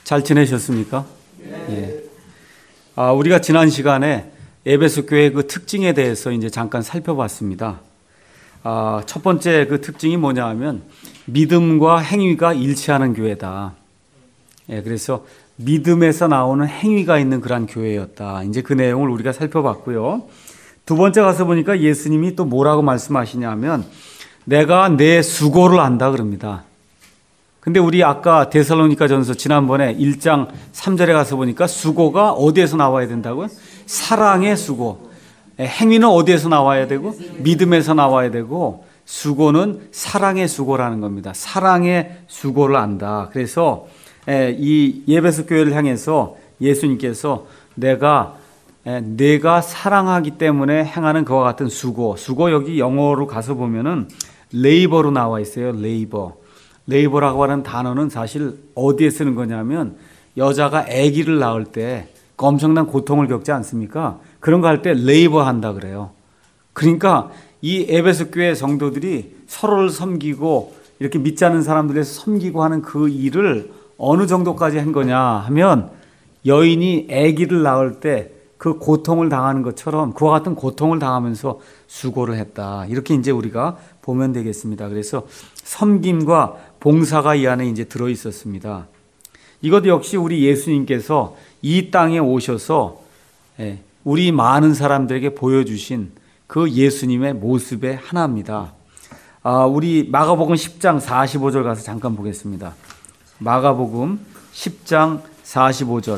잘 지내셨습니까? 예. 우리가 지난 시간에 에베소 교회 그 특징에 대해서 이제 잠깐 살펴봤습니다. 첫 번째 그 특징이 뭐냐 하면 믿음과 행위가 일치하는 교회다. 예, 그래서 믿음에서 나오는 행위가 있는 그러한 교회였다. 이제 그 내용을 우리가 살펴봤고요. 두 번째 가서 보니까 예수님이 또 뭐라고 말씀하시냐면 내가 내 수고를 안다 그럽니다. 근데 우리 아까 데살로니가전서 지난번에 1장 3절에 가서 보니까 수고가 어디에서 나와야 된다고요? 사랑의 수고. 행위는 어디에서 나와야 되고 믿음에서 나와야 되고 수고는 사랑의 수고라는 겁니다. 사랑의 수고를 안다. 그래서 이 에베소 교회를 향해서 예수님께서 내가 사랑하기 때문에 행하는 그와 같은 수고 여기 영어로 가서 보면은 레이버로 나와 있어요. 레이버라고 하는 단어는 사실 어디에 쓰는 거냐면 여자가 아기를 낳을 때 엄청난 고통을 겪지 않습니까? 그런 거 할 때 레이버 한다 그래요. 그러니까 이 에베소 교회 성도들이 서로를 섬기고 이렇게 믿지 않는 사람들에서 섬기고 하는 그 일을 어느 정도까지 한 거냐 하면 여인이 아기를 낳을 때 그 고통을 당하는 것처럼 그와 같은 고통을 당하면서 수고를 했다. 이렇게 이제 우리가 보면 되겠습니다. 그래서 섬김과 봉사가 이 안에 이제 들어 있었습니다. 이것 역시 우리 예수님께서 이 땅에 오셔서 우리 많은 사람들에게 보여주신 그 예수님의 모습의 하나입니다. 우리 마가복음 10장 45절 가서 잠깐 보겠습니다. 마가복음 10장 45절.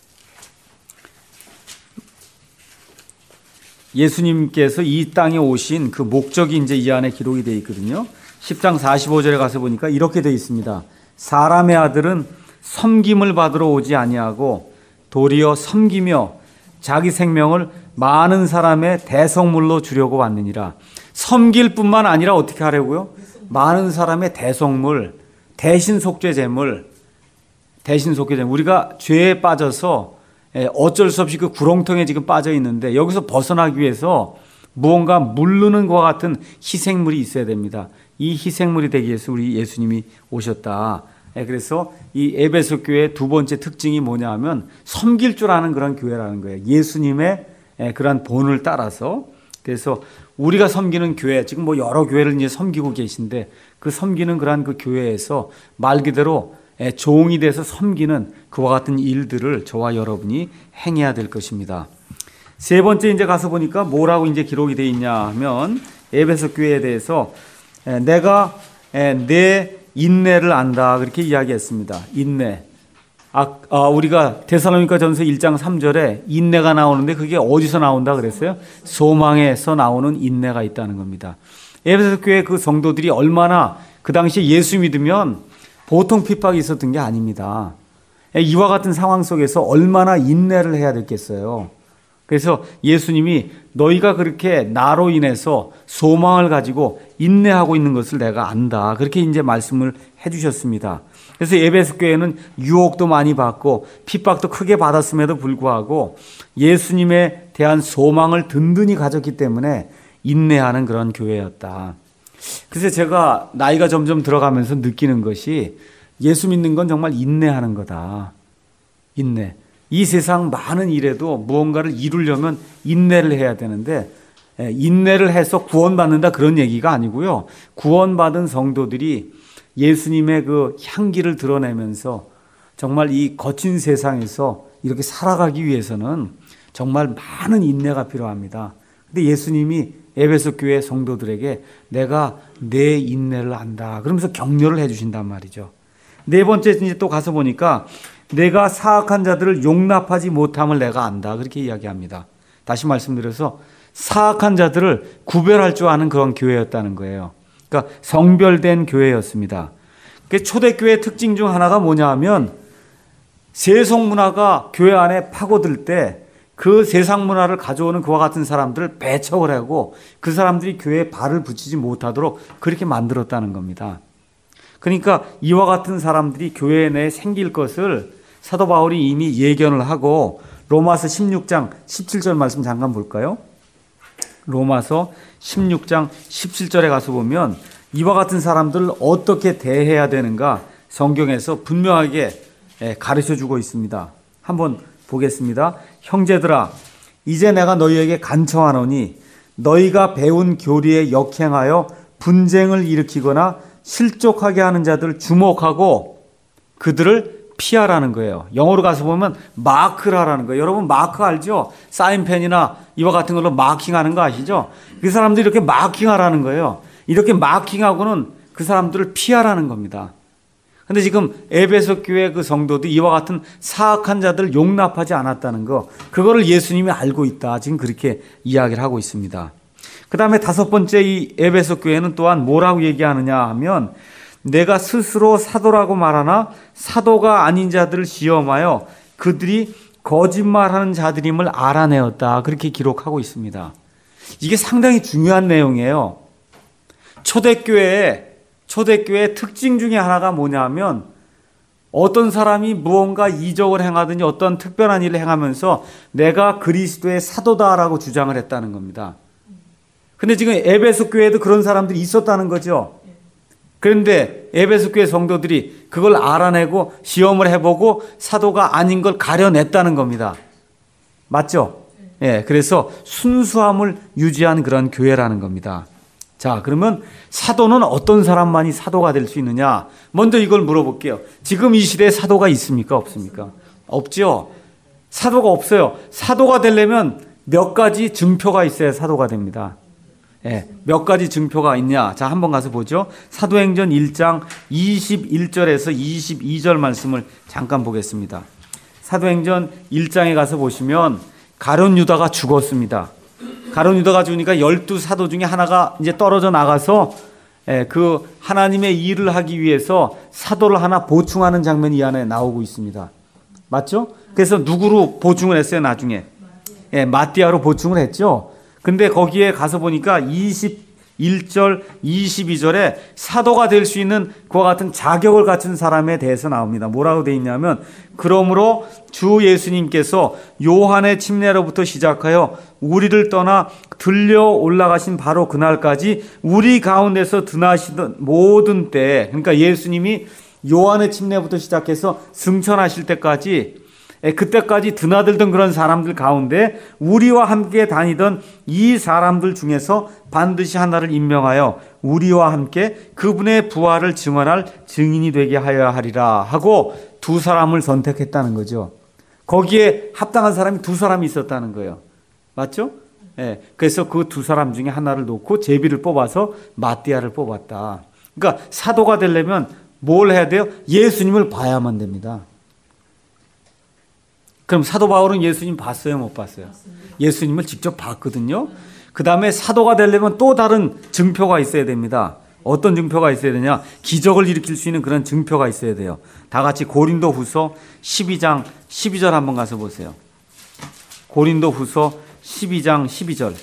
예수님께서 이 땅에 오신 그 목적이 이제 이 안에 기록이 되어 있거든요. 10장 45절에 가서 보니까 이렇게 되어 있습니다. 사람의 아들은 섬김을 받으러 오지 아니하고 도리어 섬기며 자기 생명을 많은 사람의 대성물로 주려고 왔느니라. 섬길 뿐만 아니라 어떻게 하려고요? 많은 사람의 대성물, 대신 속죄 제물. 우리가 죄에 빠져서 어쩔 수 없이 그 구렁텅이에 지금 빠져 있는데 여기서 벗어나기 위해서 무언가 물르는 것과 같은 희생물이 있어야 됩니다. 이 희생물이 되기 위해서 우리 예수님이 오셨다. 그래서 이 에베소 교회의 두 번째 특징이 뭐냐 하면 섬길 줄 아는 그런 교회라는 거예요. 예수님의 그런 본을 따라서. 그래서 우리가 섬기는 교회, 지금 뭐 여러 교회를 이제 섬기고 계신데 그 섬기는 그런 그 교회에서 말 그대로 종이 돼서 섬기는 그와 같은 일들을 저와 여러분이 행해야 될 것입니다. 세 번째 이제 가서 보니까 뭐라고 이제 기록이 되어 있냐 하면 에베소 교회에 대해서 내가 내 인내를 안다 그렇게 이야기했습니다. 인내. 우리가 데살로니가전서 1장 3절에 인내가 나오는데 그게 어디서 나온다 그랬어요? 소망에서 나오는 인내가 있다는 겁니다. 에베소 교회 그 성도들이 얼마나 그 당시에 예수 믿으면 보통 핍박이 있었던 게 아닙니다. 이와 같은 상황 속에서 얼마나 인내를 해야 됐겠어요. 그래서 예수님이 너희가 그렇게 나로 인해서 소망을 가지고 인내하고 있는 것을 내가 안다. 그렇게 이제 말씀을 해주셨습니다. 그래서 에베소 교회는 유혹도 많이 받고 핍박도 크게 받았음에도 불구하고 예수님에 대한 소망을 든든히 가졌기 때문에 인내하는 그런 교회였다. 그래서 제가 나이가 점점 들어가면서 느끼는 것이 예수 믿는 건 정말 인내하는 거다. 인내. 이 세상 많은 일에도 무언가를 이루려면 인내를 해야 되는데 인내를 해서 구원받는다 그런 얘기가 아니고요. 구원받은 성도들이 예수님의 그 향기를 드러내면서 정말 이 거친 세상에서 이렇게 살아가기 위해서는 정말 많은 인내가 필요합니다. 근데 예수님이 에베소 교회 성도들에게 내가 내 인내를 안다. 그러면서 격려를 해주신단 말이죠. 네 번째 이제 또 가서 보니까 내가 사악한 자들을 용납하지 못함을 내가 안다. 그렇게 이야기합니다. 다시 말씀드려서 사악한 자들을 구별할 줄 아는 그런 교회였다는 거예요. 그러니까 성별된 교회였습니다. 초대교회의 특징 중 하나가 뭐냐 하면 세속 문화가 교회 안에 파고들 때 그 세상 문화를 가져오는 그와 같은 사람들을 배척을 하고 그 사람들이 교회에 발을 붙이지 못하도록 그렇게 만들었다는 겁니다. 그러니까 이와 같은 사람들이 교회 내에 생길 것을 사도 바울이 이미 예견을 하고 로마서 16장 17절 말씀 잠깐 볼까요? 로마서 16장 17절에 가서 보면 이와 같은 사람들을 어떻게 대해야 되는가 성경에서 분명하게 가르쳐 주고 있습니다. 한번 보겠습니다. 형제들아, 이제 내가 너희에게 간청하노니 너희가 배운 교리에 역행하여 분쟁을 일으키거나 실족하게 하는 자들을 주목하고 그들을 피하라는 거예요. 영어로 가서 보면 마크라라는 거예요. 여러분 마크 알죠? 사인펜이나 이와 같은 걸로 마킹하는 거 아시죠? 그 사람들이 이렇게 마킹하라는 거예요. 이렇게 마킹하고는 그 사람들을 피하라는 겁니다. 근데 지금 에베소 교회 그 성도도 이와 같은 사악한 자들을 용납하지 않았다는 거, 그거를 예수님이 알고 있다. 지금 그렇게 이야기를 하고 있습니다. 그 다음에 다섯 번째 이 에베소 교회는 또한 뭐라고 얘기하느냐 하면, 내가 스스로 사도라고 말하나 사도가 아닌 자들을 시험하여 그들이 거짓말하는 자들임을 알아내었다. 그렇게 기록하고 있습니다. 이게 상당히 중요한 내용이에요. 초대교회의 특징 중에 하나가 뭐냐면, 어떤 사람이 무언가 이적을 행하든지 어떤 특별한 일을 행하면서 내가 그리스도의 사도다라고 주장을 했다는 겁니다. 근데 지금 에베소 교회에도 그런 사람들이 있었다는 거죠. 그런데 에베소 교회 성도들이 그걸 알아내고 시험을 해보고 사도가 아닌 걸 가려냈다는 겁니다. 맞죠? 예, 그래서 순수함을 유지한 그런 교회라는 겁니다. 자, 그러면 사도는 어떤 사람만이 사도가 될 수 있느냐? 먼저 이걸 물어볼게요. 지금 이 시대에 사도가 있습니까? 없습니까? 없죠. 사도가 없어요. 사도가 되려면 몇 가지 증표가 있어야 사도가 됩니다. 예, 몇 가지 증표가 있냐? 자, 한번 가서 보죠. 사도행전 1장 21절에서 22절 말씀을 잠깐 보겠습니다. 사도행전 1장에 가서 보시면 가룟 유다가 죽었습니다. 가룟 유다가 죽으니까 12사도 중에 하나가 이제 떨어져 나가서 그 하나님의 일을 하기 위해서 사도를 하나 보충하는 장면이 이 안에 나오고 있습니다. 맞죠? 그래서 누구로 보충을 했어요, 나중에? 마띠아로 보충을 했죠. 근데 거기에 가서 보니까 21절, 22절에 사도가 될 수 있는 그와 같은 자격을 갖춘 사람에 대해서 나옵니다. 뭐라고 되어 있냐면, 그러므로 주 예수님께서 요한의 침례로부터 시작하여 우리를 떠나 들려 올라가신 바로 그날까지 우리 가운데서 드나시던 모든 때, 그러니까 예수님이 요한의 침례부터 시작해서 승천하실 때까지, 그때까지 드나들던 그런 사람들 가운데 우리와 함께 다니던 이 사람들 중에서 반드시 하나를 임명하여 우리와 함께 그분의 부활을 증언할 증인이 되게 하여야 하리라 하고 두 사람을 선택했다는 거죠. 거기에 합당한 사람이 두 사람이 있었다는 거예요. 맞죠? 그래서 그 두 사람 중에 하나를 놓고 제비를 뽑아서 마띠아를 뽑았다. 그러니까 사도가 되려면 뭘 해야 돼요? 예수님을 봐야만 됩니다. 그럼 사도 바울은 예수님 봤어요, 못 봤어요? 예수님을 직접 봤거든요. 그 다음에 사도가 되려면 또 다른 증표가 있어야 됩니다. 어떤 증표가 있어야 되냐? 기적을 일으킬 수 있는 그런 증표가 있어야 돼요. 다 같이 고린도후서 12장 12절 한번 가서 보세요. 고린도후서 12장 12절.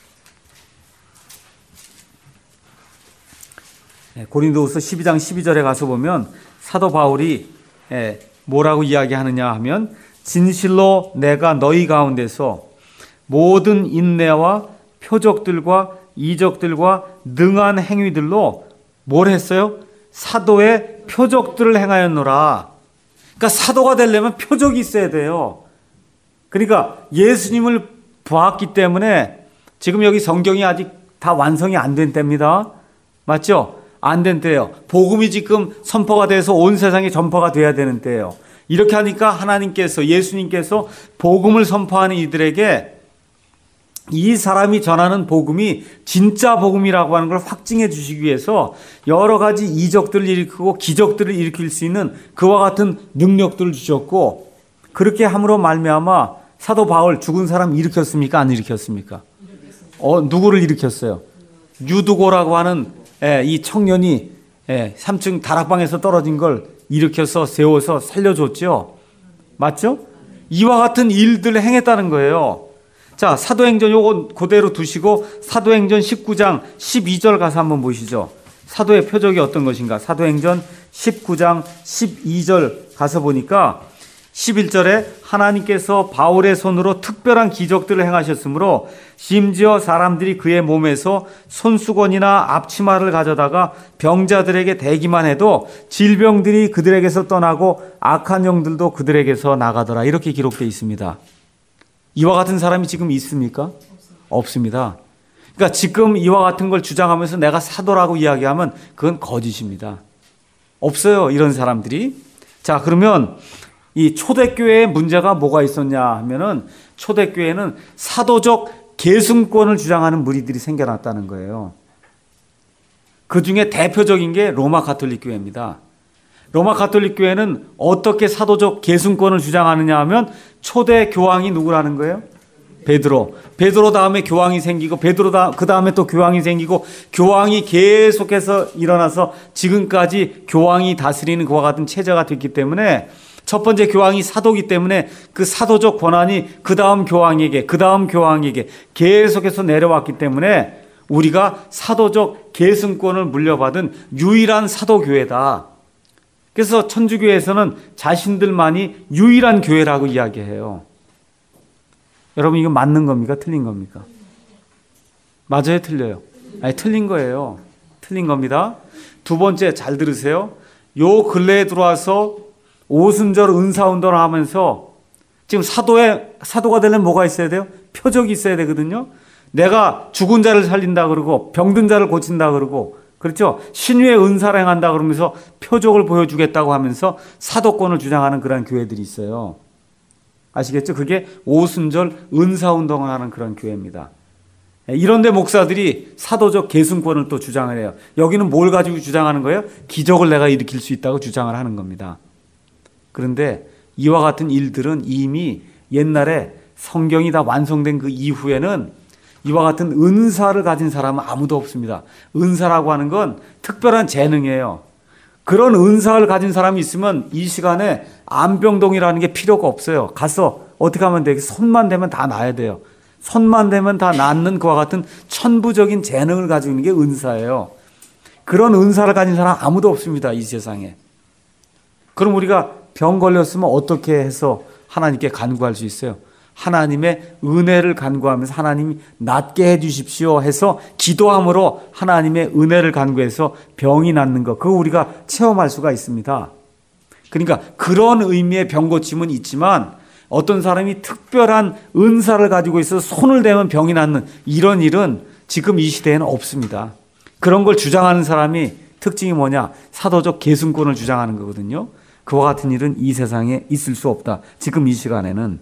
고린도후서 12장 12절에 가서 보면 사도 바울이 뭐라고 이야기하느냐 하면, 진실로 내가 너희 가운데서 모든 인내와 표적들과 이적들과 능한 행위들로 뭘 했어요? 사도의 표적들을 행하였노라. 그러니까 사도가 되려면 표적이 있어야 돼요. 그러니까 예수님을 보았기 때문에 지금 여기 성경이 아직 다 완성이 안 된 때입니다. 맞죠? 안 된 때예요. 복음이 지금 선포가 돼서 온 세상에 전파가 돼야 되는 때예요. 이렇게 하니까 하나님께서, 예수님께서 복음을 선포하는 이들에게 이 사람이 전하는 복음이 진짜 복음이라고 하는 걸 확증해 주시기 위해서 여러 가지 이적들을 일으키고 기적들을 일으킬 수 있는 그와 같은 능력들을 주셨고, 그렇게 함으로 말미암아 사도 바울 죽은 사람 일으켰습니까? 안 일으켰습니까? 누구를 일으켰어요? 유두고라고 하는 이 청년이 3층 다락방에서 떨어진 걸 일으켜서 세워서 살려줬죠. 맞죠? 이와 같은 일들을 행했다는 거예요. 자, 사도행전 요거 그대로 두시고 사도행전 19장 12절 가서 한번 보시죠. 사도의 표적이 어떤 것인가? 사도행전 19장 12절 가서 보니까 11절에 하나님께서 바울의 손으로 특별한 기적들을 행하셨으므로 심지어 사람들이 그의 몸에서 손수건이나 앞치마를 가져다가 병자들에게 대기만 해도 질병들이 그들에게서 떠나고 악한 영들도 그들에게서 나가더라. 이렇게 기록되어 있습니다. 이와 같은 사람이 지금 있습니까? 없습니다. 그러니까 지금 이와 같은 걸 주장하면서 내가 사도라고 이야기하면 그건 거짓입니다. 없어요, 이런 사람들이. 자, 그러면 이 초대교회의 문제가 뭐가 있었냐 하면은 초대교회는 사도적 계승권을 주장하는 무리들이 생겨났다는 거예요. 그 중에 대표적인 게 로마 가톨릭 교회입니다. 로마 가톨릭 교회는 어떻게 사도적 계승권을 주장하느냐 하면 초대 교황이 누구라는 거예요? 베드로. 베드로 다음에 교황이 생기고 그 다음에 또 교황이 생기고 교황이 계속해서 일어나서 지금까지 교황이 다스리는 그와 같은 체제가 됐기 때문에 첫 번째 교황이 사도기 때문에 그 사도적 권한이 그 다음 교황에게 계속해서 내려왔기 때문에 우리가 사도적 계승권을 물려받은 유일한 사도교회다. 그래서 천주교에서는 자신들만이 유일한 교회라고 이야기해요. 여러분, 이거 맞는 겁니까? 틀린 겁니까? 맞아요? 틀려요? 아니, 틀린 거예요. 틀린 겁니다. 두 번째, 잘 들으세요. 요 근래에 들어와서 오순절 은사운동을 하면서 지금 사도가 되려면 뭐가 있어야 돼요? 표적이 있어야 되거든요. 내가 죽은 자를 살린다 그러고 병든 자를 고친다 그러고, 그렇죠? 신유의 은사를 행한다 그러면서 표적을 보여주겠다고 하면서 사도권을 주장하는 그런 교회들이 있어요. 아시겠죠? 그게 오순절 은사운동을 하는 그런 교회입니다. 이런데 목사들이 사도적 계승권을 또 주장을 해요. 여기는 뭘 가지고 주장하는 거예요? 기적을 내가 일으킬 수 있다고 주장을 하는 겁니다. 그런데 이와 같은 일들은 이미 옛날에 성경이 다 완성된 그 이후에는 이와 같은 은사를 가진 사람은 아무도 없습니다. 은사라고 하는 건 특별한 재능이에요. 그런 은사를 가진 사람이 있으면 이 시간에 안병동이라는 게 필요가 없어요. 가서 어떻게 하면 돼요? 손만 대면 다 나아야 돼요. 손만 대면 다 낫는 그와 같은 천부적인 재능을 가지고 있는 게 은사예요. 그런 은사를 가진 사람 아무도 없습니다, 이 세상에. 그럼 우리가 병 걸렸으면 어떻게 해서 하나님께 간구할 수 있어요? 하나님의 은혜를 간구하면서 하나님이 낫게 해 주십시오 해서 기도함으로 하나님의 은혜를 간구해서 병이 낫는 것, 그거 우리가 체험할 수가 있습니다. 그러니까 그런 의미의 병 고침은 있지만 어떤 사람이 특별한 은사를 가지고 있어서 손을 대면 병이 낫는 이런 일은 지금 이 시대에는 없습니다. 그런 걸 주장하는 사람이 특징이 뭐냐? 사도적 계승권을 주장하는 거거든요. 그와 같은 일은 이 세상에 있을 수 없다. 지금 이 시간에는.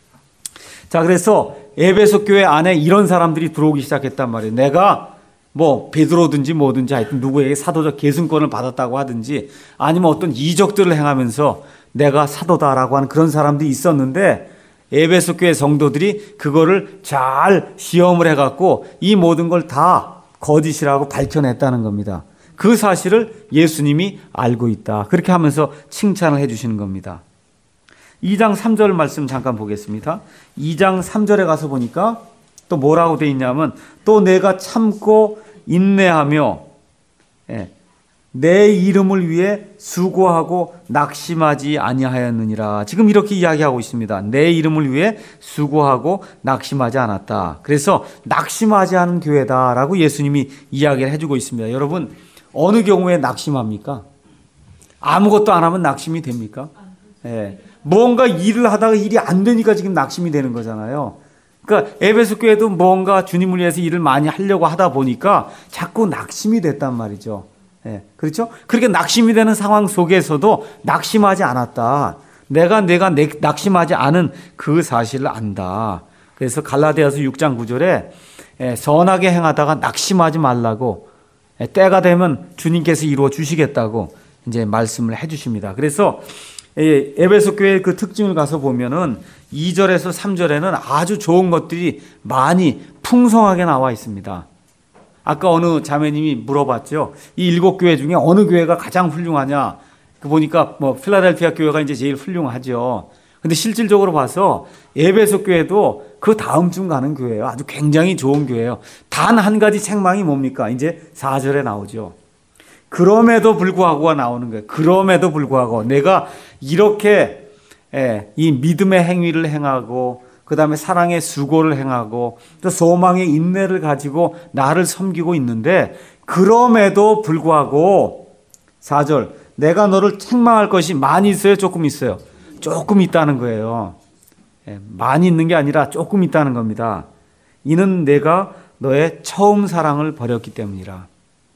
자, 그래서 에베소 교회 안에 이런 사람들이 들어오기 시작했단 말이에요. 내가 뭐 베드로든지 뭐든지 하여튼 누구에게 사도적 계승권을 받았다고 하든지 아니면 어떤 이적들을 행하면서 내가 사도다라고 하는 그런 사람들이 있었는데 에베소 교회 성도들이 그거를 잘 시험을 해갖고 이 모든 걸 다 거짓이라고 밝혀냈다는 겁니다. 그 사실을 예수님이 알고 있다. 그렇게 하면서 칭찬을 해 주시는 겁니다. 2장 3절 말씀 잠깐 보겠습니다. 2장 3절에 가서 보니까 또 뭐라고 되어 있냐면 또 내가 참고 인내하며 내 이름을 위해 수고하고 낙심하지 아니하였느니라. 지금 이렇게 이야기하고 있습니다. 내 이름을 위해 수고하고 낙심하지 않았다. 그래서 낙심하지 않은 교회다라고 예수님이 이야기를 해주고 있습니다. 여러분, 어느 경우에 낙심합니까? 아무것도 안 하면 낙심이 됩니까? 뭔가 일을 하다가 일이 안 되니까 지금 낙심이 되는 거잖아요. 그러니까 에베소 교회도 뭔가 주님을 위해서 일을 많이 하려고 하다 보니까 자꾸 낙심이 됐단 말이죠. 그렇죠? 그렇게 낙심이 되는 상황 속에서도 낙심하지 않았다. 내가 낙심하지 않은 그 사실을 안다. 그래서 갈라디아서 6장 9절에 선하게 행하다가 낙심하지 말라고 때가 되면 주님께서 이루어 주시겠다고 이제 말씀을 해 주십니다. 그래서 에베소 교회의 그 특징을 가서 보면은 2절에서 3절에는 아주 좋은 것들이 많이 풍성하게 나와 있습니다. 아까 어느 자매님이 물어봤죠. 이 7교회 중에 어느 교회가 가장 훌륭하냐? 그 보니까 뭐 필라델피아 교회가 이제 제일 훌륭하죠. 근데 실질적으로 봐서 에베소 교회도 그 다음 중 가는 교회예요. 아주 굉장히 좋은 교회예요. 단 한 가지 책망이 뭡니까? 이제 4절에 나오죠. 그럼에도 불구하고가 나오는 거예요. 그럼에도 불구하고 내가 이렇게 이 믿음의 행위를 행하고 그 다음에 사랑의 수고를 행하고 또 소망의 인내를 가지고 나를 섬기고 있는데 그럼에도 불구하고 4절 내가 너를 책망할 것이 많이 있어요? 조금 있어요? 조금 있다는 거예요. 많이 있는 게 아니라 조금 있다는 겁니다. 이는 내가 너의 처음 사랑을 버렸기 때문이라.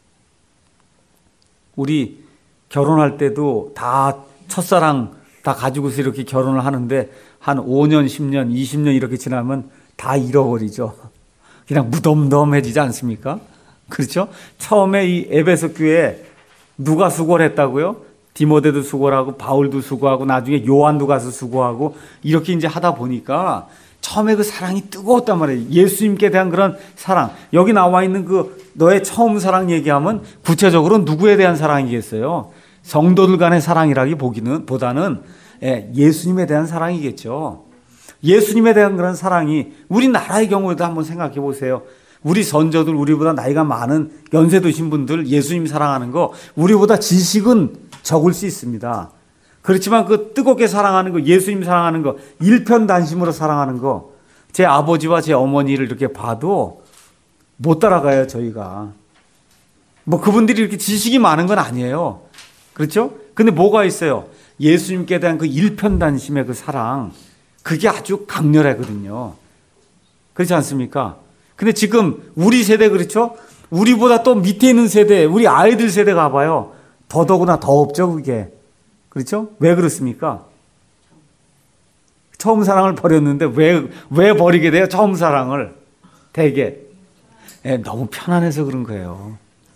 우리 결혼할 때도 다 첫사랑 다 가지고서 이렇게 결혼을 하는데 한 5년, 10년, 20년 이렇게 지나면 다 잃어버리죠. 그냥 무덤덤해지지 않습니까? 그렇죠? 처음에 이 에베소 교회에 누가 수고를 했다고요? 디모데도 수고를 하고 바울도 수고하고 나중에 요한도 가서 수고하고 이렇게 이제 하다 보니까 처음에 그 사랑이 뜨거웠단 말이에요. 예수님께 대한 그런 사랑. 여기 나와 있는 그 너의 처음 사랑 얘기하면 구체적으로 누구에 대한 사랑이겠어요? 성도들 간의 사랑이라기보다는 예수님에 대한 사랑이겠죠. 예수님에 대한 그런 사랑이 우리나라의 경우에도 한번 생각해 보세요. 우리 선조들, 우리보다 나이가 많은 연세 드신 분들 예수님 사랑하는 거 우리보다 지식은 적을 수 있습니다. 그렇지만 그 뜨겁게 사랑하는 거, 예수님 사랑하는 거, 일편단심으로 사랑하는 거, 제 아버지와 제 어머니를 이렇게 봐도 못 따라가요, 저희가. 뭐 그분들이 이렇게 지식이 많은 건 아니에요. 그렇죠? 근데 뭐가 있어요? 예수님께 대한 그 일편단심의 그 사랑, 그게 아주 강렬하거든요. 그렇지 않습니까? 근데 지금 우리 세대 그렇죠? 우리보다 또 밑에 있는 세대, 우리 아이들 세대 가봐요. 더더구나 더 없죠, 그게. 그렇죠? 왜 그렇습니까? 처음 사랑을 버렸는데 왜 버리게 돼요? 처음 사랑을. 되게. 너무 편안해서 그런 거예요.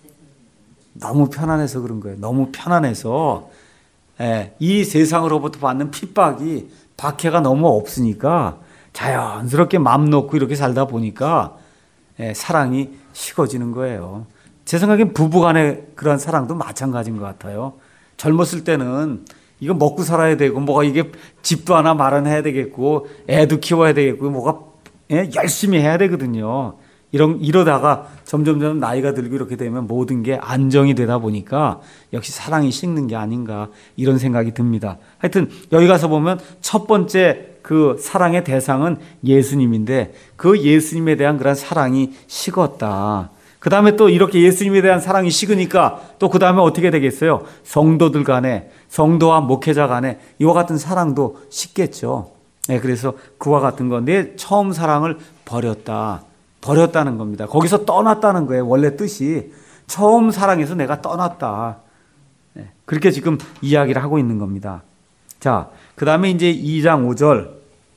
너무 편안해서 그런 거예요. 너무 편안해서 이 세상으로부터 받는 핍박이 박해가 너무 없으니까 자연스럽게 마음 놓고 이렇게 살다 보니까 사랑이 식어지는 거예요. 제 생각엔 부부간의 그런 사랑도 마찬가지인 것 같아요. 젊었을 때는 이거 먹고 살아야 되고 뭐가 이게 집도 하나 마련해야 되겠고 애도 키워야 되겠고 뭐가 열심히 해야 되거든요. 이러다가 점점 나이가 들고 이렇게 되면 모든 게 안정이 되다 보니까 역시 사랑이 식는 게 아닌가 이런 생각이 듭니다. 하여튼 여기 가서 보면 첫 번째 그 사랑의 대상은 예수님인데 그 예수님에 대한 그런 사랑이 식었다. 그 다음에 또 이렇게 예수님에 대한 사랑이 식으니까 또 그 다음에 어떻게 되겠어요? 성도들 간에, 성도와 목회자 간에 이와 같은 사랑도 식겠죠. 그래서 그와 같은 거, 내 처음 사랑을 버렸다는 겁니다. 거기서 떠났다는 거예요. 원래 뜻이 처음 사랑에서 내가 떠났다. 그렇게 지금 이야기를 하고 있는 겁니다. 자, 그 다음에 이제 2장 5절.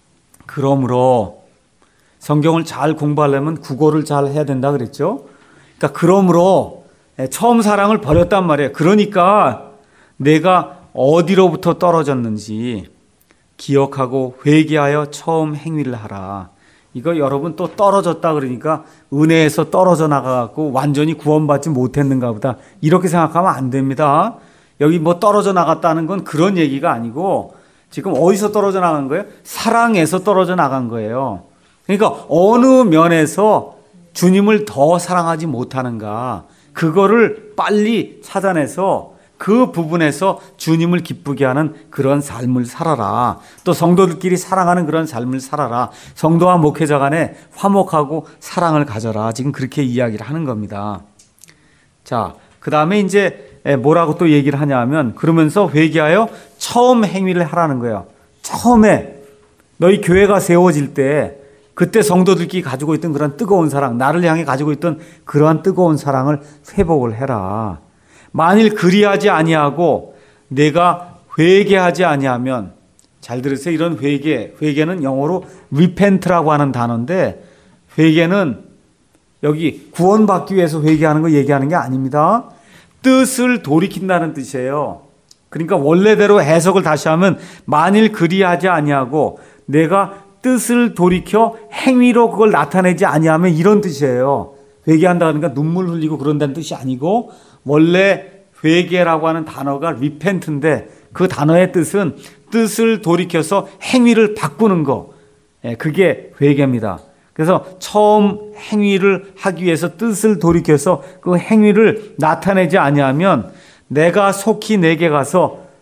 그러므로 성경을 잘 공부하려면 국어를 잘 해야 된다 그랬죠. 그러니까 그러므로 처음 사랑을 버렸단 말이에요. 그러니까 내가 어디로부터 떨어졌는지 기억하고 회개하여 처음 행위를 하라. 이거 여러분 또 떨어졌다 그러니까 은혜에서 떨어져 나가갖고 완전히 구원받지 못했는가 보다 이렇게 생각하면 안 됩니다. 여기 뭐 떨어져 나갔다는 건 그런 얘기가 아니고 지금 어디서 떨어져 나간 거예요? 사랑에서 떨어져 나간 거예요. 그러니까 어느 면에서 주님을 더 사랑하지 못하는가 그거를 빨리 찾아내서 그 부분에서 주님을 기쁘게 하는 그런 삶을 살아라. 또 성도들끼리 사랑하는 그런 삶을 살아라. 성도와 목회자 간에 화목하고 사랑을 가져라. 지금 그렇게 이야기를 하는 겁니다. 자, 그 다음에 이제 뭐라고 또 얘기를 하냐면 그러면서 회개하여 처음 행위를 하라는 거예요. 처음에 너희 교회가 세워질 때 그때 성도들끼리 가지고 있던 그런 뜨거운 사랑, 나를 향해 가지고 있던 그러한 뜨거운 사랑을 회복을 해라. 만일 그리하지 아니하고 내가 회개하지 아니하면, 잘 들으세요. 이런 회개는 영어로 repent라고 하는 단어인데 회개는 여기 구원받기 위해서 회개하는 거 얘기하는 게 아닙니다. 뜻을 돌이킨다는 뜻이에요. 그러니까 원래대로 해석을 다시 하면 만일 그리하지 아니하고 내가 뜻을 돌이켜 행위로 그걸 나타내지 아니하면 이런 뜻이에요. 회개한다 그러니까 눈물 흘리고 그런다는 뜻이 아니고 원래 회개라고 하는 단어가 repent인데 그 단어의 뜻은 뜻을 돌이켜서 행위를 바꾸는 거. 그게 회개입니다. 그래서 처음 행위를 하기 위해서 뜻을 돌이켜서 그 행위를 나타내지 아니하면 내가 속히 내게 가서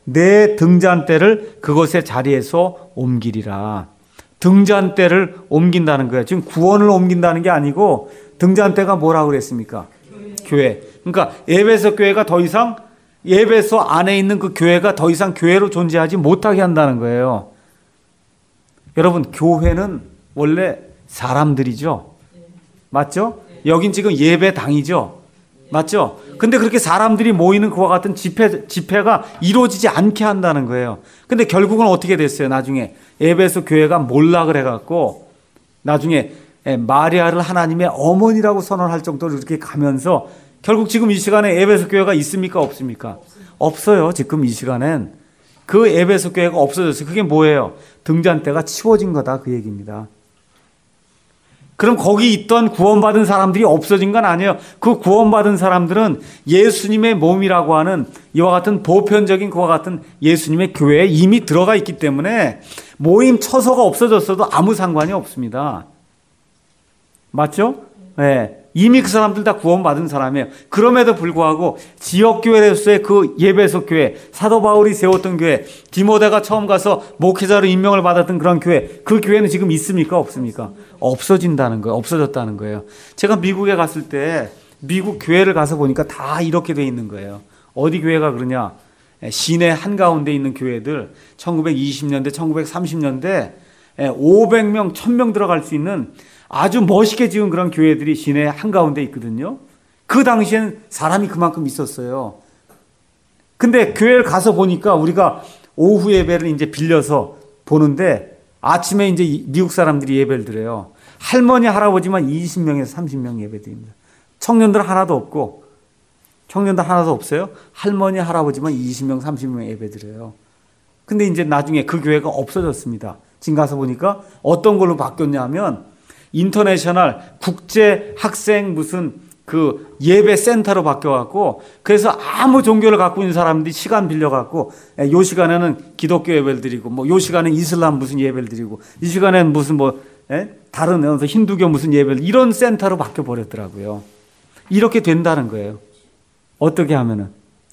내 등잔대를 그것의 자리에서 옮기리라. 등잔대를 옮긴다는 거예요. 지금 구원을 옮긴다는 게 아니고 등잔대가 뭐라고 그랬습니까? 교회. 그러니까 에베소 교회가 더 이상 에베소 안에 있는 그 교회가 더 이상 교회로 존재하지 못하게 한다는 거예요. 여러분, 교회는 원래 사람들이죠. 맞죠? 여긴 지금 예배당이죠. 맞죠? 근데 그렇게 사람들이 모이는 그와 같은 집회가 이루어지지 않게 한다는 거예요. 근데 결국은 어떻게 됐어요? 나중에 에베소 교회가 몰락을 해갖고 나중에 마리아를 하나님의 어머니라고 선언할 정도로 이렇게 가면서 결국 지금 이 시간에 에베소 교회가 있습니까? 없습니까? 없어요. 지금 이 시간엔. 그 에베소 교회가 없어졌어요. 그게 뭐예요? 등잔대가 치워진 거다, 그 얘기입니다. 그럼 거기 있던 구원받은 사람들이 없어진 건 아니에요. 그 구원받은 사람들은 예수님의 몸이라고 하는 이와 같은 보편적인 그와 같은 예수님의 교회에 이미 들어가 있기 때문에 모임 처소가 없어졌어도 아무 상관이 없습니다. 맞죠? 네. 이미 그 사람들 다 구원받은 사람이에요. 그럼에도 불구하고 지역교회로서의 그 예배소 교회, 사도 바울이 세웠던 교회, 디모데가 처음 가서 목회자로 임명을 받았던 그런 교회, 그 교회는 지금 있습니까? 없습니까? 없어진다는 거예요. 없어졌다는 거예요. 제가 미국에 갔을 때 미국 교회를 가서 보니까 다 이렇게 돼 있는 거예요. 어디 교회가 그러냐? 시내 한가운데 있는 교회들 1920년대, 1930년대 500명, 1000명 들어갈 수 있는 아주 멋있게 지은 그런 교회들이 시내 한가운데 있거든요. 그 당시엔 사람이 그만큼 있었어요. 근데 교회를 가서 보니까 우리가 오후 예배를 이제 빌려서 보는데 아침에 이제 미국 사람들이 예배를 드려요. 할머니, 할아버지만 20명에서 30명 예배 드립니다. 청년들 하나도 없고, 청년들 하나도 없어요. 할머니, 할아버지만 20명, 30명 예배 드려요. 근데 이제 나중에 그 교회가 없어졌습니다. 지금 가서 보니까 어떤 걸로 바뀌었냐면 인터내셔널 국제 학생 무슨 그 예배 센터로 바뀌어갖고 그래서 아무 종교를 갖고 있는 사람들이 시간 빌려갖고 요 시간에는 기독교 예배를 드리고 뭐 요 시간에는 이슬람 무슨 예배를 드리고 이 시간에는 무슨 뭐 다른 힌두교 무슨 예배를 이런 센터로 바뀌어 버렸더라고요. 이렇게 된다는 거예요. 어떻게 하면은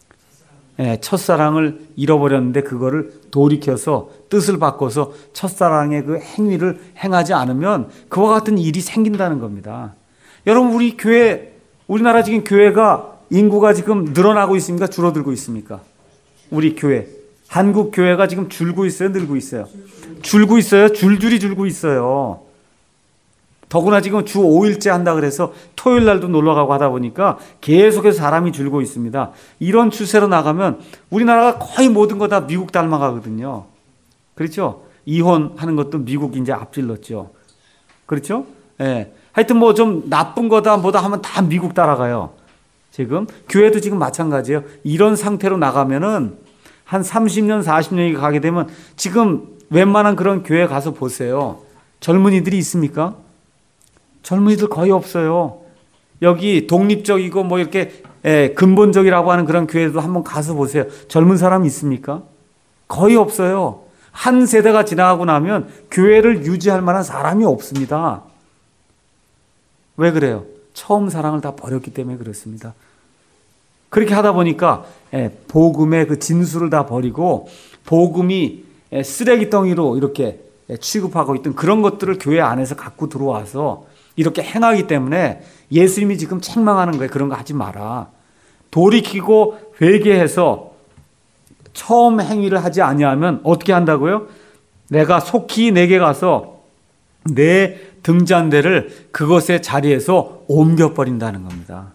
첫사랑을 잃어버렸는데 그거를 돌이켜서 뜻을 바꿔서 첫사랑의 그 행위를 행하지 않으면 그와 같은 일이 생긴다는 겁니다. 여러분, 우리 교회, 우리나라 지금 교회가 인구가 지금 늘어나고 있습니까? 줄어들고 있습니까? 우리 교회. 한국 교회가 지금 줄고 있어요? 늘고 있어요? 줄고 있어요? 줄줄이 줄고 있어요. 더구나 지금 주 5일째 한다 그래서 토요일 날도 놀러 가고 하다 보니까 계속해서 사람이 줄고 있습니다. 이런 추세로 나가면 우리나라가 거의 모든 거 다 미국 닮아가거든요. 그렇죠? 이혼하는 것도 미국이 이제 앞질렀죠. 그렇죠? 예. 하여튼 뭐 좀 나쁜 거다 뭐다 하면 다 미국 따라가요. 지금 교회도 지금 마찬가지예요. 이런 상태로 나가면은 한 30년, 40년이 가게 되면 지금 웬만한 그런 교회 가서 보세요. 젊은이들이 있습니까? 젊은이들 거의 없어요. 여기 독립적이고 뭐 이렇게 근본적이라고 하는 그런 교회도 한번 가서 보세요. 젊은 사람 있습니까? 거의 없어요. 한 세대가 지나가고 나면 교회를 유지할 만한 사람이 없습니다. 왜 그래요? 처음 사랑을 다 버렸기 때문에 그렇습니다. 그렇게 하다 보니까 복음의 그 진수를 다 버리고 복음이 쓰레기덩이로 이렇게 취급하고 있던 그런 것들을 교회 안에서 갖고 들어와서 이렇게 행하기 때문에 예수님이 지금 책망하는 거예요. 그런 거 하지 마라. 돌이키고 회개해서 처음 행위를 하지 아니하면 어떻게 한다고요? 내가 속히 내게 가서 내 등잔대를 그것의 자리에서 옮겨버린다는 겁니다.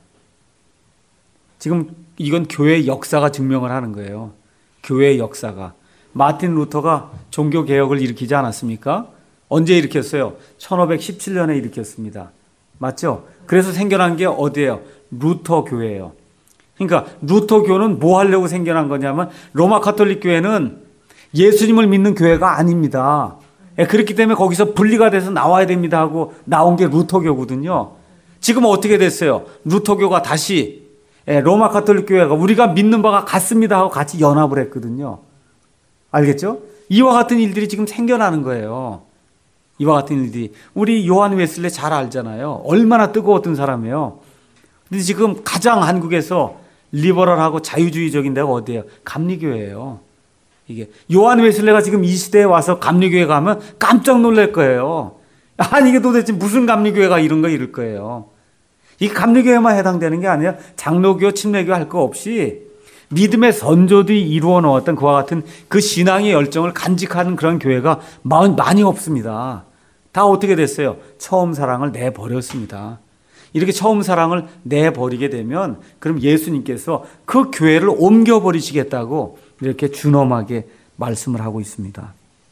지금 이건 교회의 역사가 증명을 하는 거예요. 교회의 역사가. 마틴 루터가 종교개혁을 일으키지 않았습니까? 언제 일으켰어요? 1517년에 일으켰습니다. 맞죠? 그래서 생겨난 게 어디예요? 루터 교회예요. 그러니까 루터 교는 뭐 하려고 생겨난 거냐면 로마 가톨릭 교회는 예수님을 믿는 교회가 아닙니다. 그렇기 때문에 거기서 분리가 돼서 나와야 됩니다 하고 나온 게 루터교거든요. 지금 어떻게 됐어요? 루터교가 다시 로마 가톨릭 교회가 우리가 믿는 바가 같습니다 하고 같이 연합을 했거든요. 알겠죠? 이와 같은 일들이 지금 생겨나는 거예요. 이와 같은 일들이. 우리 요한 웨슬리 잘 알잖아요. 얼마나 뜨거웠던 사람이에요. 근데 지금 가장 한국에서 리버럴하고 자유주의적인 데가 어디예요? 감리교회예요. 이게 요한 웨슬레가 지금 이 시대에 와서 감리교회 가면 깜짝 놀랄 거예요. 아니 이게 도대체 무슨 감리교회가 이런 거 이럴 거예요. 이 감리교회만 해당되는 게 아니라 장로교, 침례교 할 거 없이 믿음의 선조들이 이루어 놓았던 그와 같은 그 신앙의 열정을 간직하는 그런 교회가 많이 없습니다. 다 어떻게 됐어요? 처음 사랑을 내버렸습니다. 이렇게 처음 사랑을 내버리게 되면 그럼 예수님께서 그 교회를 옮겨버리시겠다고 이렇게 준엄하게 말씀을 하고 있습니다.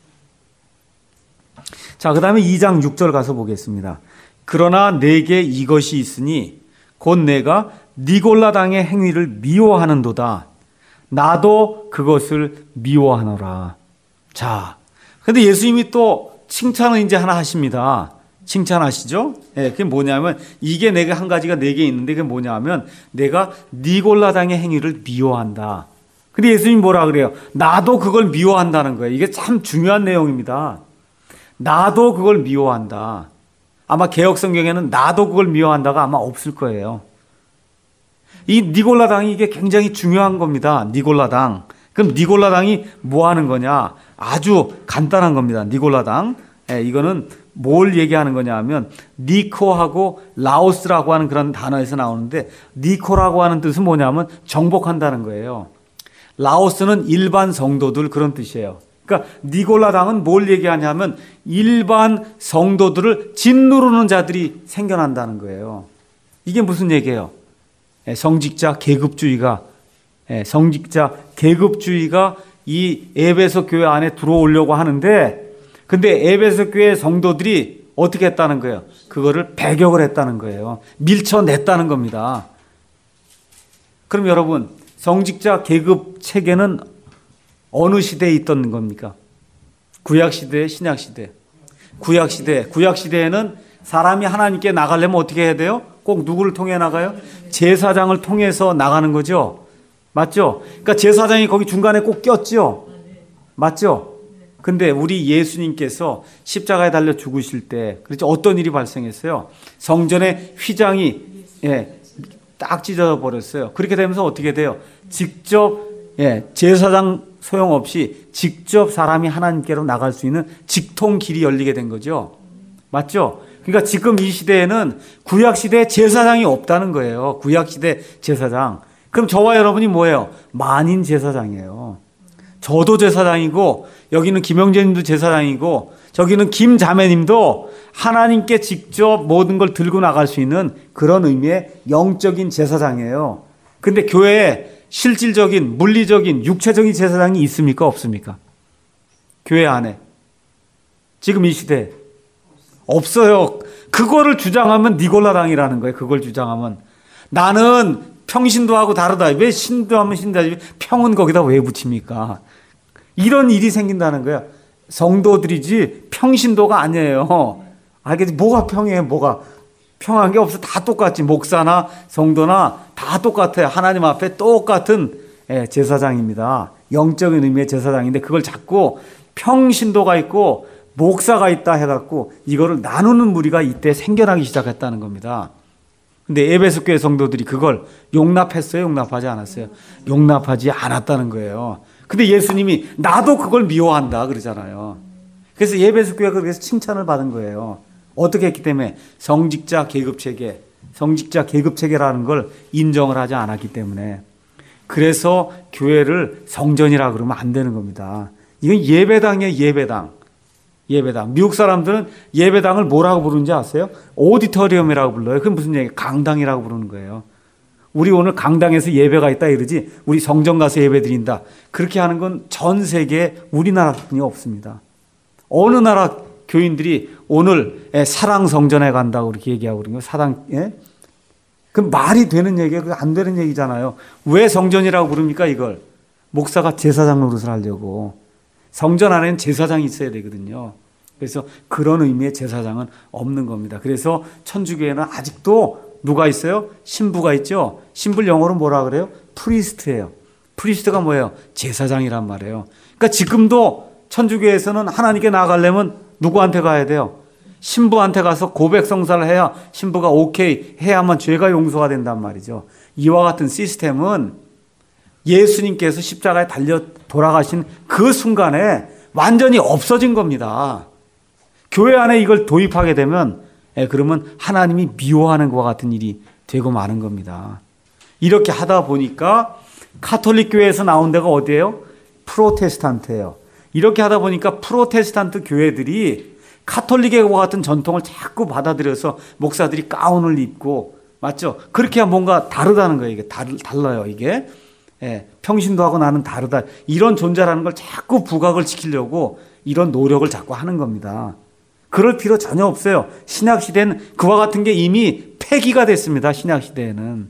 자, 그 다음에 2장 6절 가서 보겠습니다. 그러나 내게 이것이 있으니 곧 내가 니골라당의 행위를 미워하는도다. 나도 그것을 미워하노라. 자, 근데 예수님이 또 칭찬을 이제 하나 하십니다. 칭찬하시죠? 예, 그게 뭐냐면 이게 내가 한 가지가 네 개 있는데 그게 뭐냐면 내가 니골라당의 행위를 미워한다. 근데 예수님이 뭐라 그래요? 나도 그걸 미워한다는 거예요. 이게 참 중요한 내용입니다. 나도 그걸 미워한다. 아마 개역 성경에는 나도 그걸 미워한다가 아마 없을 거예요. 이 니골라당이 이게 굉장히 중요한 겁니다. 니골라당. 그럼 니골라당이 뭐 하는 거냐? 아주 간단한 겁니다. 니골라당. 예, 이거는 뭘 얘기하는 거냐 하면 니코하고 라오스라고 하는 그런 단어에서 나오는데 니코라고 하는 뜻은 뭐냐면 정복한다는 거예요. 라오스는 일반 성도들 그런 뜻이에요. 그러니까 니골라당은 뭘 얘기하냐면 일반 성도들을 짓누르는 자들이 생겨난다는 거예요. 이게 무슨 얘기예요? 성직자 계급주의가 이 에베소 교회 안에 들어오려고 하는데 근데 에베소 교회 성도들이 어떻게 했다는 거예요? 그거를 배격을 했다는 거예요. 밀쳐냈다는 겁니다. 그럼 여러분 성직자 계급 체계는 어느 시대에 있던 겁니까? 구약시대, 신약시대. 구약시대에는 사람이 하나님께 나가려면 어떻게 해야 돼요? 꼭 누구를 통해 나가요? 제사장을 통해서 나가는 거죠. 맞죠? 그러니까 제사장이 거기 중간에 꼭 꼈죠. 맞죠? 근데 우리 예수님께서 십자가에 달려 죽으실 때 그렇죠? 어떤 일이 발생했어요? 성전의 휘장이 딱 찢어져 버렸어요. 그렇게 되면서 어떻게 돼요? 직접 제사장 소용없이 직접 사람이 하나님께로 나갈 수 있는 직통 길이 열리게 된 거죠. 맞죠? 그러니까 지금 이 시대에는 구약시대에 제사장이 없다는 거예요. 구약시대 제사장. 그럼 저와 여러분이 뭐예요? 만인 제사장이에요. 저도 제사장이고 여기는 김영재님도 제사장이고 저기는 김자매님도 하나님께 직접 모든 걸 들고 나갈 수 있는 그런 의미의 영적인 제사장이에요. 근데 교회에 실질적인 물리적인 육체적인 제사장이 있습니까? 없습니까? 교회 안에 지금 이 시대에 없어요. 그거를 주장하면 니골라당이라는 거예요. 그걸 주장하면 나는 평신도하고 다르다. 왜 신도하면 신도하지 평은 거기다 왜 붙입니까? 이런 일이 생긴다는 거예요. 성도들이지 평신도가 아니에요. 알겠지? 뭐가 평이에요? 뭐가 평한 게 없어. 다 똑같지. 목사나 성도나 다 똑같아요. 하나님 앞에 똑같은 제사장입니다. 영적인 의미의 제사장인데 그걸 자꾸 평신도가 있고 목사가 있다 해갖고 이거를 나누는 무리가 이때 생겨나기 시작했다는 겁니다. 근데 에베소 교회 성도들이 그걸 용납했어요? 용납하지 않았어요? 용납하지 않았다는 거예요. 근데 예수님이 나도 그걸 미워한다 그러잖아요. 그래서 에베소 교회가 그래서 칭찬을 받은 거예요. 어떻게 했기 때문에 성직자 계급체계라는 걸 인정을 하지 않았기 때문에. 그래서 교회를 성전이라 그러면 안 되는 겁니다. 이건 예배당이에요. 예배당. 미국 사람들은 예배당을 뭐라고 부르는지 아세요? 오디토리움이라고 불러요. 그게 무슨 얘기예요? 강당이라고 부르는 거예요. 우리 오늘 강당에서 예배가 있다 이러지 우리 성전 가서 예배 드린다. 그렇게 하는 건 전 세계에 우리나라뿐이 없습니다. 어느 나라 교인들이 오늘 사랑 성전에 간다고 그렇게 얘기하고 그런 거예요. 사랑, 그 말이 되는 얘기예요? 그게 안 되는 얘기잖아요. 왜 성전이라고 부릅니까 이걸? 목사가 제사장 노릇을 하려고. 성전 안에는 제사장이 있어야 되거든요. 그래서 그런 의미의 제사장은 없는 겁니다. 그래서 천주교회는 아직도 누가 있어요? 신부가 있죠. 신부를 영어로 뭐라 그래요? 프리스트예요. 프리스트가 뭐예요? 제사장이란 말이에요. 그러니까 지금도 천주교회에서는 하나님께 나아가려면 누구한테 가야 돼요? 신부한테 가서 고백 성사를 해야 신부가 오케이 해야만 죄가 용서가 된단 말이죠. 이와 같은 시스템은 예수님께서 십자가에 달려 돌아가신 그 순간에 완전히 없어진 겁니다. 교회 안에 이걸 도입하게 되면 그러면 하나님이 미워하는 것과 같은 일이 되고 마는 겁니다. 이렇게 하다 보니까 카톨릭 교회에서 나온 데가 어디예요? 프로테스탄트예요. 이렇게 하다 보니까 프로테스탄트 교회들이 카톨릭과 같은 전통을 자꾸 받아들여서 목사들이 가운을 입고, 맞죠? 그렇게 뭔가 다르다는 거예요. 이게 달라요. 이게 평신도하고 나는 다르다. 이런 존재라는 걸 자꾸 부각을 시키려고 이런 노력을 자꾸 하는 겁니다. 그럴 필요 전혀 없어요. 신약시대는 그와 같은 게 이미 폐기가 됐습니다. 신약시대에는.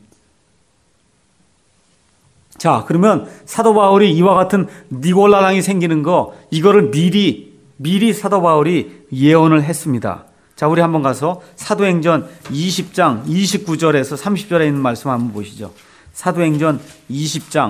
자, 그러면 사도 바울이 이와 같은 니골라당이 생기는 거, 이거를 미리 사도 바울이 예언을 했습니다. 자, 우리 한번 가서 사도행전 20장 29절에서 30절에 있는 말씀 한번 보시죠. 사도행전 20장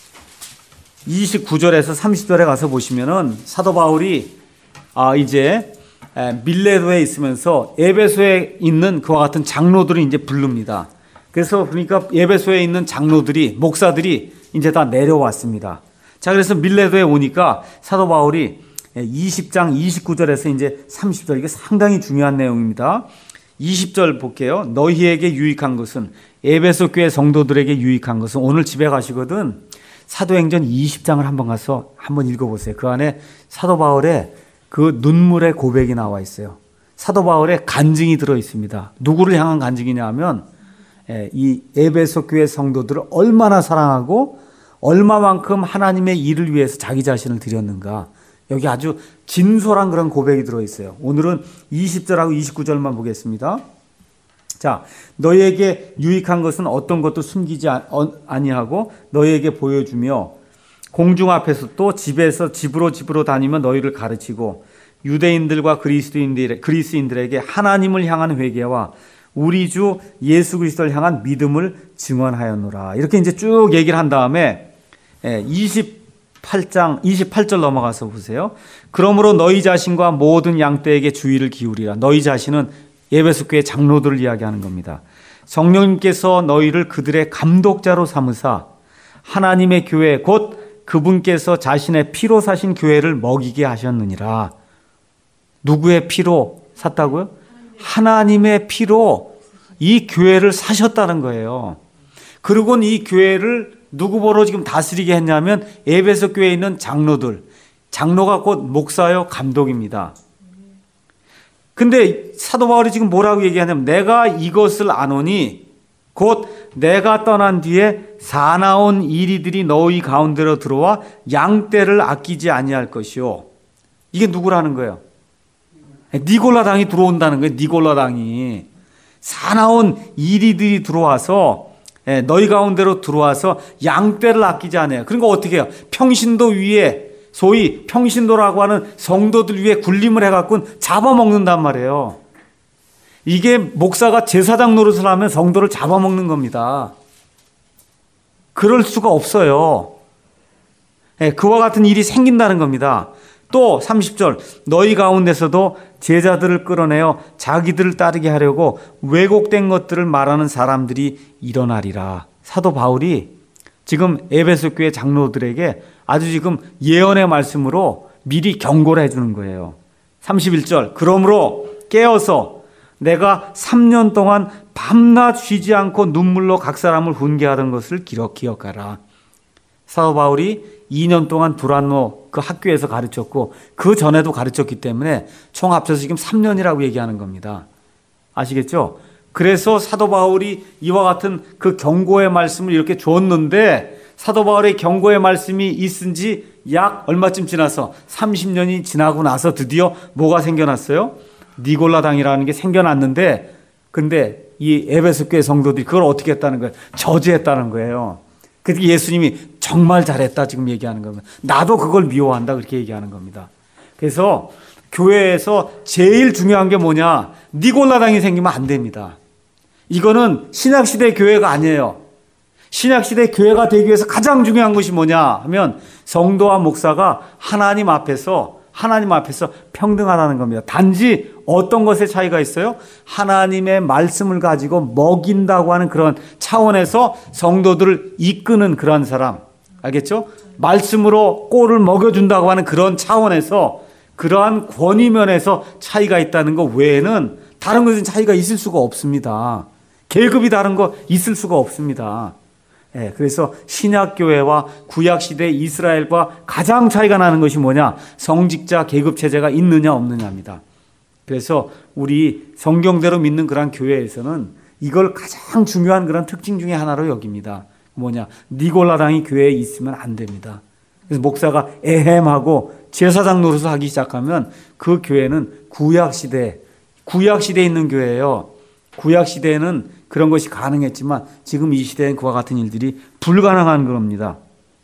29절에서 30절에 가서 보시면은 사도 바울이 이제 밀레도에 있으면서 에베소에 있는 그와 같은 장로들을 이제 부릅니다. 그래서 그러니까 에베소에 있는 장로들이, 목사들이 이제 다 내려왔습니다. 자, 그래서 밀레도에 오니까 사도 바울이 20장 29절에서 이제 30절, 이게 상당히 중요한 내용입니다. 20절 볼게요. 너희에게 유익한 것은, 에베소 교회 성도들에게 유익한 것은, 오늘 집에 가시거든 사도행전 20장을 한번 가서 한번 읽어보세요. 그 안에 사도 바울의 그 눈물의 고백이 나와 있어요. 사도 바울의 간증이 들어 있습니다. 누구를 향한 간증이냐 하면 이 에베소 교회 성도들을 얼마나 사랑하고 얼마만큼 하나님의 일을 위해서 자기 자신을 드렸는가. 여기 아주 진솔한 그런 고백이 들어 있어요. 오늘은 20절하고 29절만 보겠습니다. 자, 너희에게 유익한 것은 어떤 것도 숨기지 아니하고 너희에게 보여주며 공중 앞에서 또 집으로 다니며 너희를 가르치고 유대인들과 그리스인들에게 하나님을 향한 회개와 우리 주 예수 그리스도를 향한 믿음을 증언하였노라. 이렇게 이제 쭉 얘기를 한 다음에 28절 넘어가서 보세요. 그러므로 너희 자신과 모든 양떼에게 주의를 기울이라. 너희 자신은 에베소 교회 장로들을 이야기하는 겁니다. 성령님께서 너희를 그들의 감독자로 삼으사 하나님의 교회 곧 그분께서 자신의 피로 사신 교회를 먹이게 하셨느니라. 누구의 피로 샀다고요? 하나님의 피로 이 교회를 사셨다는 거예요. 그리고 이 교회를 누구 보러 지금 다스리게 했냐면 에베소 교회에 있는 장로들. 장로가 곧 목사요 감독입니다. 근데 사도 바울이 지금 뭐라고 얘기하냐면 내가 이것을 아노니 곧 내가 떠난 뒤에 사나운 이리들이 너희 가운데로 들어와 양떼를 아끼지 아니할 것이요. 이게 누구라는 거예요? 니골라당이 들어온다는 거예요. 니골라당이. 사나운 이리들이 들어와서 너희 가운데로 들어와서 양떼를 아끼지 않아요. 그러니까 어떻게 해요? 평신도 위에 소위 평신도라고 하는 성도들 위에 군림을 해갖고 잡아먹는단 말이에요. 이게 목사가 제사장 노릇을 하면 성도를 잡아먹는 겁니다. 그럴 수가 없어요. 그와 같은 일이 생긴다는 겁니다. 또 30절 너희 가운데서도 제자들을 끌어내어 자기들을 따르게 하려고 왜곡된 것들을 말하는 사람들이 일어나리라. 사도 바울이 지금 에베소 교회 장로들에게 아주 지금 예언의 말씀으로 미리 경고를 해주는 거예요. 31절 그러므로 깨어서 내가 3년 동안 밤낮 쉬지 않고 눈물로 각 사람을 훈계하던 것을 기억하라. 사도 바울이 2년 동안 두란노 그 학교에서 가르쳤고 그 전에도 가르쳤기 때문에 총 합쳐서 지금 3년이라고 얘기하는 겁니다. 아시겠죠? 그래서 사도 바울이 이와 같은 그 경고의 말씀을 이렇게 줬는데 사도 바울의 경고의 말씀이 있은 지 약 얼마쯤 지나서 30년이 지나고 나서 드디어 뭐가 생겨났어요? 니골라당이라는 게 생겨났는데 근데 이 에베소 교회 성도들이 그걸 어떻게 했다는 거예요? 저지했다는 거예요. 그래서 예수님이 정말 잘했다 지금 얘기하는 겁니다. 나도 그걸 미워한다 그렇게 얘기하는 겁니다. 그래서 교회에서 제일 중요한 게 뭐냐? 니골라당이 생기면 안 됩니다. 이거는 신약시대 교회가 아니에요. 신약시대 교회가 되기 위해서 가장 중요한 것이 뭐냐 하면 성도와 목사가 하나님 앞에서 평등하다는 겁니다. 단지 어떤 것에 차이가 있어요? 하나님의 말씀을 가지고 먹인다고 하는 그런 차원에서 성도들을 이끄는 그런 사람. 알겠죠? 말씀으로 꼴을 먹여준다고 하는 그런 차원에서 그러한 권위면에서 차이가 있다는 것 외에는 다른 것은 차이가 있을 수가 없습니다. 계급이 다른 거 있을 수가 없습니다. 그래서 신약교회와 구약시대 이스라엘과 가장 차이가 나는 것이 뭐냐? 성직자 계급체제가 있느냐 없느냐입니다. 그래서 우리 성경대로 믿는 그런 교회에서는 이걸 가장 중요한 그런 특징 중에 하나로 여깁니다. 뭐냐? 니골라당이 교회에 있으면 안 됩니다. 그래서 목사가 에헴하고 제사장 노릇을 하기 시작하면 그 교회는 구약시대에 있는 교회예요. 구약시대에는 그런 것이 가능했지만 지금 이 시대엔 그와 같은 일들이 불가능한 겁니다.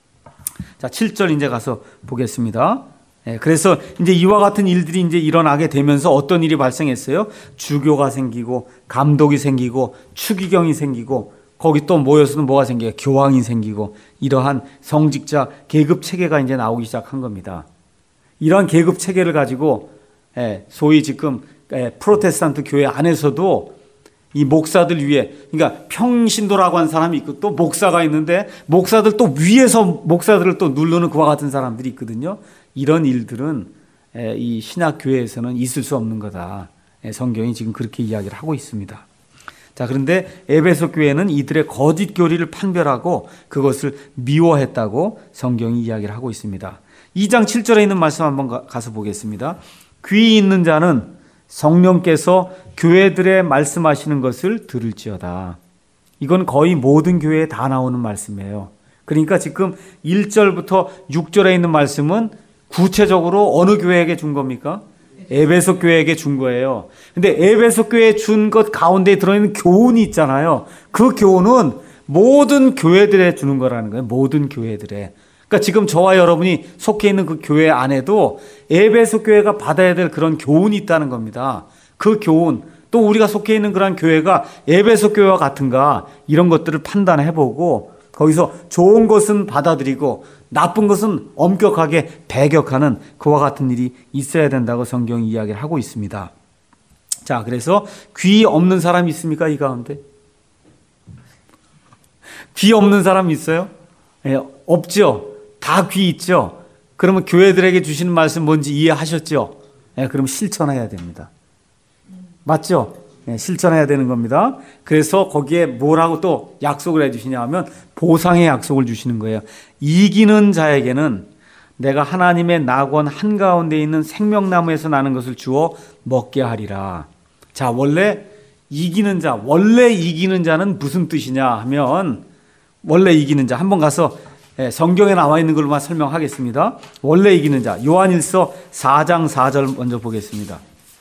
자, 7절 이제 가서 보겠습니다. 그래서 이제 이와 같은 일들이 이제 일어나게 되면서 어떤 일이 발생했어요? 주교가 생기고 감독이 생기고 추기경이 생기고 거기 또 모여서는 뭐가 생겨요? 교황이 생기고 이러한 성직자 계급 체계가 이제 나오기 시작한 겁니다. 이러한 계급 체계를 가지고 소위 지금 프로테스탄트 교회 안에서도 이 목사들 위에, 그러니까 평신도라고 하는 사람이 있고 또 목사가 있는데 목사들 또 위에서 목사들을 또 누르는 그와 같은 사람들이 있거든요. 이런 일들은 이 신약 교회에서는 있을 수 없는 거다. 성경이 지금 그렇게 이야기를 하고 있습니다. 자, 그런데 에베소 교회는 이들의 거짓 교리를 판별하고 그것을 미워했다고 성경이 이야기를 하고 있습니다. 2장 7절에 있는 말씀 한번 가서 보겠습니다. 귀 있는 자는 성령께서 교회들의 말씀하시는 것을 들을지어다. 이건 거의 모든 교회에 다 나오는 말씀이에요. 그러니까 지금 1절부터 6절에 있는 말씀은 구체적으로 어느 교회에게 준 겁니까? 에베소 교회에게 준 거예요. 근데 에베소 교회에 준 것 가운데 들어있는 교훈이 있잖아요. 그 교훈은 모든 교회들에 주는 거라는 거예요. 모든 교회들에. 그러니까 지금 저와 여러분이 속해 있는 그 교회 안에도 에베소 교회가 받아야 될 그런 교훈이 있다는 겁니다. 그 교훈, 또 우리가 속해 있는 그런 교회가 에베소 교회와 같은가 이런 것들을 판단해보고 거기서 좋은 것은 받아들이고 나쁜 것은 엄격하게 배격하는 그와 같은 일이 있어야 된다고 성경이 이야기를 하고 있습니다. 자, 그래서 귀 없는 사람이 있습니까? 이 가운데? 귀 없는 사람이 있어요? 없죠. 다 귀 있죠. 그러면 교회들에게 주시는 말씀 뭔지 이해하셨죠? 그럼 실천해야 됩니다. 맞죠? 실천해야 되는 겁니다. 그래서 거기에 뭐라고 또 약속을 해주시냐 하면 보상의 약속을 주시는 거예요. 이기는 자에게는 내가 하나님의 낙원 한가운데 있는 생명나무에서 나는 것을 주어 먹게 하리라. 자, 원래 이기는 자는 무슨 뜻이냐 하면 원래 이기는 자 한번 가서 성경에 나와 있는 걸로만 설명하겠습니다. 원래 이기는 자 요한일서 4장 4절 먼저 보겠습니다.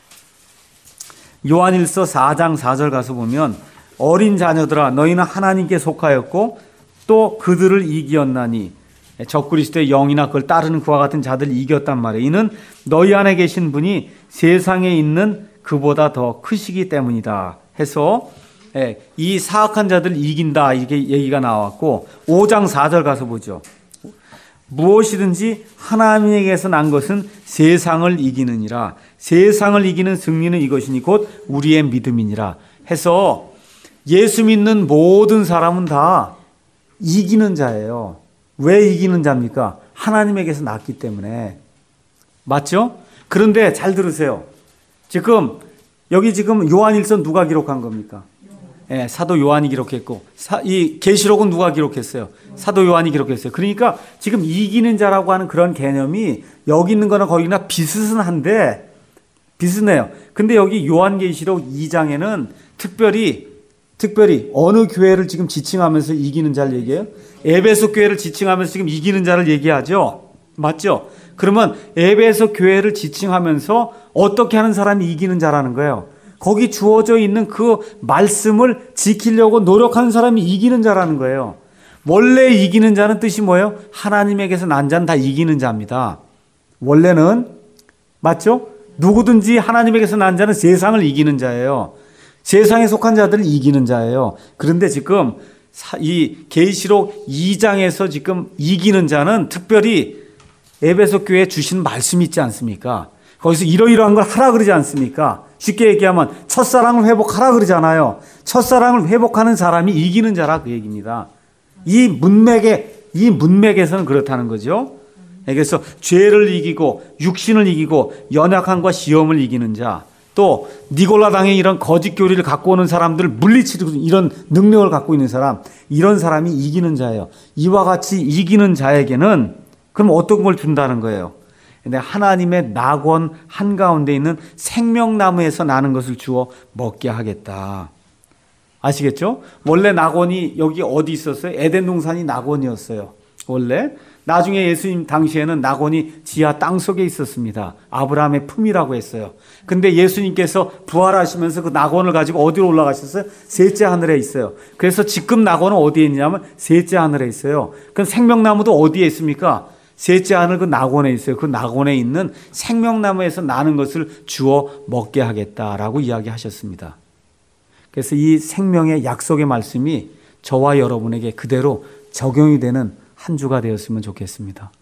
요한일서 4장 4절 가서 보면 어린 자녀들아 너희는 하나님께 속하였고 또 그들을 이기었나니 적그리스도의 영이나 그걸 따르는 그와 같은 자들을 이겼단 말이에요. 이는 너희 안에 계신 분이 세상에 있는 그보다 더 크시기 때문이다 해서 이 사악한 자들을 이긴다 이게 얘기가 나왔고 5장 4절 가서 보죠. 무엇이든지 하나님에게서 난 것은 세상을 이기느니라. 세상을 이기는 승리는 이것이니 곧 우리의 믿음이니라 해서 예수 믿는 모든 사람은 다 이기는 자예요. 왜 이기는 자입니까? 하나님에게서 났기 때문에. 맞죠? 그런데 잘 들으세요. 여기 지금 요한일서 누가 기록한 겁니까? 사도 요한이 기록했고 이 계시록은 누가 기록했어요? 사도 요한이 기록했어요. 그러니까 지금 이기는 자라고 하는 그런 개념이 여기 있는 거나 거기나 비슷한데 비슷해요. 근데 여기 요한계시록 2장에는 특별히 어느 교회를 지금 지칭하면서 이기는 자를 얘기해요? 에베소 교회를 지칭하면서 지금 이기는 자를 얘기하죠. 맞죠? 그러면 에베소 교회를 지칭하면서 어떻게 하는 사람이 이기는 자라는 거예요? 거기 주어져 있는 그 말씀을 지키려고 노력하는 사람이 이기는 자라는 거예요. 원래 이기는 자는 뜻이 뭐예요? 하나님에게서 난 자는 다 이기는 자입니다. 원래는 맞죠? 누구든지 하나님에게서 난 자는 세상을 이기는 자예요. 세상에 속한 자들을 이기는 자예요. 그런데 지금 이 계시록 2장에서 지금 이기는 자는 특별히 에베소 교회에 주신 말씀이 있지 않습니까? 거기서 이러이러한 걸 하라 그러지 않습니까? 쉽게 얘기하면 첫사랑을 회복하라 그러잖아요. 첫사랑을 회복하는 사람이 이기는 자라 그 얘기입니다. 이 문맥에 이 문맥에서는 그렇다는 거죠. 그래서 죄를 이기고 육신을 이기고 연약함과 시험을 이기는 자, 또 니골라당의 이런 거짓 교리를 갖고 오는 사람들을 물리치는 이런 능력을 갖고 있는 사람, 이런 사람이 이기는 자예요. 이와 같이 이기는 자에게는 그럼 어떤 걸 준다는 거예요? 근데 하나님의 낙원 한가운데 있는 생명나무에서 나는 것을 주어 먹게 하겠다. 아시겠죠? 원래 낙원이 여기 어디 있었어요? 에덴 동산이 낙원이었어요. 원래. 나중에 예수님 당시에는 낙원이 지하 땅속에 있었습니다. 아브라함의 품이라고 했어요. 근데 예수님께서 부활하시면서 그 낙원을 가지고 어디로 올라가셨어요? 셋째 하늘에 있어요. 그래서 지금 낙원은 어디에 있냐면 셋째 하늘에 있어요. 그럼 생명나무도 어디에 있습니까? 셋째 하늘 그 낙원에 있어요. 그 낙원에 있는 생명나무에서 나는 것을 주어 먹게 하겠다라고 이야기하셨습니다. 그래서 이 생명의 약속의 말씀이 저와 여러분에게 그대로 적용이 되는 한 주가 되었으면 좋겠습니다.